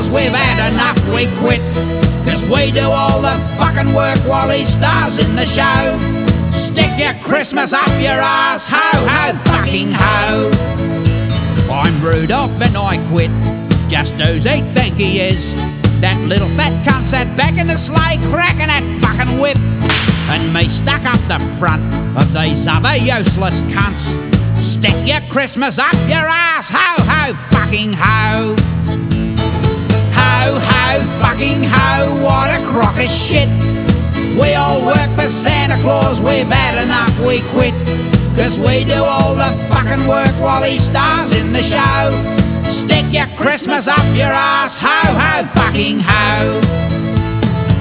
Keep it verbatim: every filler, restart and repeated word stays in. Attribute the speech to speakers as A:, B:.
A: Claus, we've had enough, we quit. Cause we do all the fucking work while he stars in the show. Stick your Christmas up your ass, ho, ho, fucking ho. I'm Rudolph and I quit, just who's he think he is? That little fat cunt sat back in the sleigh cracking that fucking whip, and me stuck up the front of these other useless cunts. Stick your Christmas up your ass, ho, ho, fucking ho. Ho, ho, fucking ho, what a crock of shit. We all work for Santa Claus, we've had enough, we quit. Cause we do all the fucking work while he stars in the show. Stick your Christmas up your ass, ho, ho, fucking ho.